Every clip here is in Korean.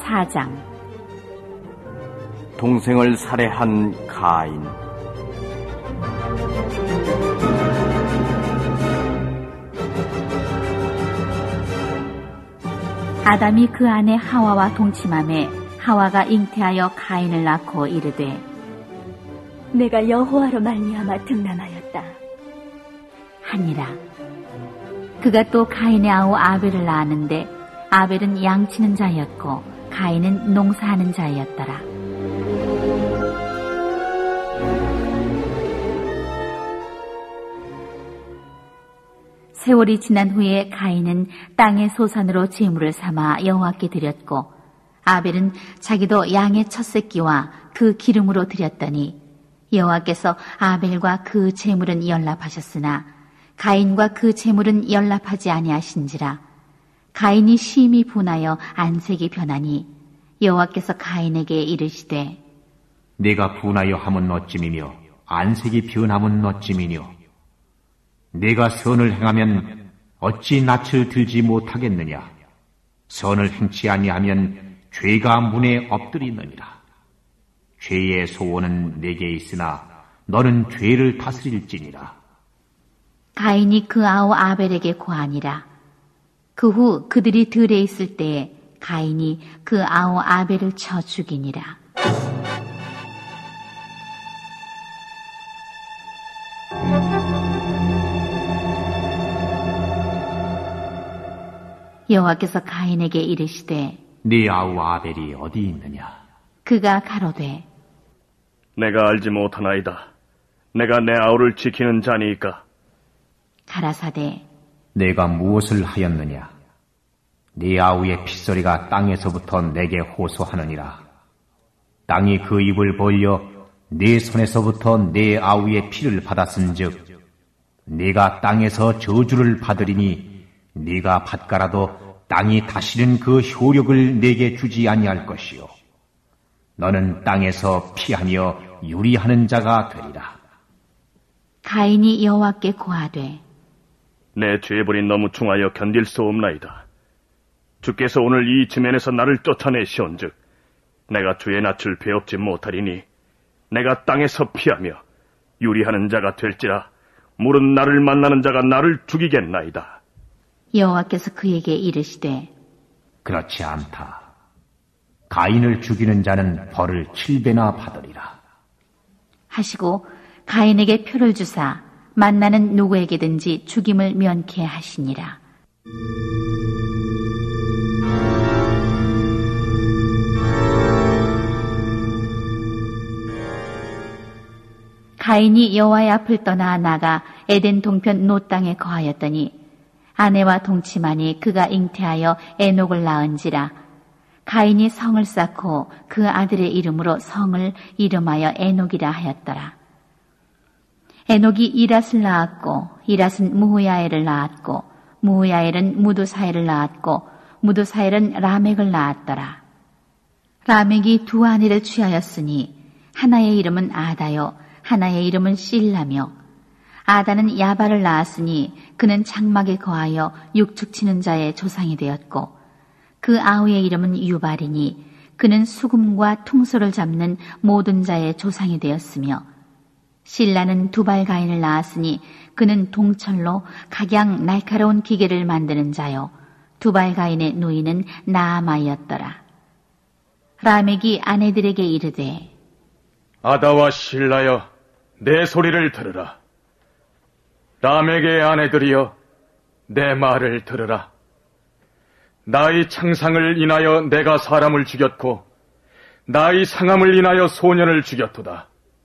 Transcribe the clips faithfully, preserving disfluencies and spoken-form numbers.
사 장. 동생을 살해한 가인. 아담이 그 아내 하와와 동침함에 하와가 잉태하여 가인을 낳고 이르되 내가 여호와로 말미암아 등남하였다 하니라. 그가 또 가인의 아우 아벨을 낳았는데 아벨은 양치는 자였고 가인은 농사하는 자였더라. 세월이 지난 후에 가인은 땅의 소산으로 제물을 삼아 여호와께 드렸고 아벨은 자기도 양의 첫 새끼와 그 기름으로 드렸더니 여호와께서 아벨과 그 제물은 연락하셨으나 가인과 그 제물은 연락하지 아니하신지라. 가인이 심히 분하여 안색이 변하니 여호와께서 가인에게 이르시되 네가 분하여 함은 어찌미며 안색이 변함은 어찌미뇨. 네가 선을 행하면 어찌 낯을 들지 못하겠느냐. 선을 행치 아니하면 죄가 문에 엎드리느니라. 죄의 소원은 내게 있으나 너는 죄를 다스릴지니라. 가인이 그 아우 아벨에게 고하니라. 그 후 그들이 들에 있을 때에 가인이 그 아우 아벨을 쳐 죽이니라. 여호와께서 가인에게 이르시되 네 아우 아벨이 어디 있느냐. 그가 가로되 내가 알지 못하나이다. 내가 내 아우를 지키는 자니이까. 가라사대 내가 무엇을 하였느냐. 네 아우의 핏소리가 땅에서부터 내게 호소하느니라. 땅이 그 입을 벌려 네 손에서부터 네 아우의 피를 받았은즉 네가 땅에서 저주를 받으리니 네가 받가라도 땅이 다시는 그 효력을 내게 주지 아니할 것이요. 너는 땅에서 피하며 유리하는 자가 되리라. 가인이 여호와께 고하되 내 죄벌이 너무 중하여 견딜 수 없나이다. 주께서 오늘 이 지면에서 나를 쫓아내시온즉 내가 주의 낯을 베옵지 못하리니 내가 땅에서 피하며 유리하는 자가 될지라. 물은 나를 만나는 자가 나를 죽이겠나이다. 여호와께서 그에게 이르시되 그렇지 않다. 가인을 죽이는 자는 벌을 칠 배나 받으리라. 하시고 가인에게 표를 주사 만나는 누구에게든지 죽임을 면케 하시니라. 가인이 여호와의 앞을 떠나 나가 에덴 동편 노 땅에 거하였더니 아내와 동침하니 그가 잉태하여 에녹을 낳은지라. 가인이 성을 쌓고 그 아들의 이름으로 성을 이름하여 에녹이라 하였더라. 에녹이 이랏을 낳았고 이랏은 무후야엘을 낳았고 무후야엘은 무두사엘을 낳았고 무두사엘은 라멕을 낳았더라. 라멕이 두 아내를 취하였으니 하나의 이름은 아다요 하나의 이름은 실라며 아다는 야발을 낳았으니 그는 장막에 거하여 육축치는 자의 조상이 되었고 그 아우의 이름은 유발이니 그는 수금과 퉁소를 잡는 모든 자의 조상이 되었으며 실라는 두발가인을 낳았으니 그는 동철로 각양 날카로운 기계를 만드는 자요 두발가인의 누이는 나아마이었더라. 라멕이 아내들에게 이르되 아다와 실라여 내 소리를 들으라. 라멕의 아내들이여 내 말을 들으라. 나의 창상을 인하여 내가 사람을 죽였고 나의 상함을 인하여 소년을 죽였도다.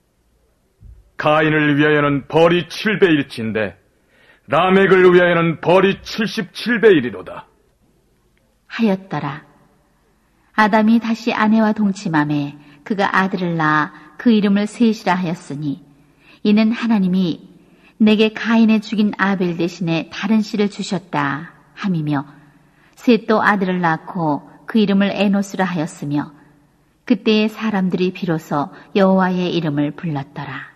가인을 위하여는 벌이 칠 배일진데 라멕을 위하여는 벌이 칠십칠 배이리로다. 하였더라. 아담이 다시 아내와 동침함에 그가 아들을 낳아 그 이름을 셋이라 하였으니 이는 하나님이 내게 가인의 죽인 아벨 대신에 다른 씨를 주셨다 함이며 셋도 아들을 낳고 그 이름을 에노스라 하였으며 그때의 사람들이 비로소 여호와의 이름을 불렀더라.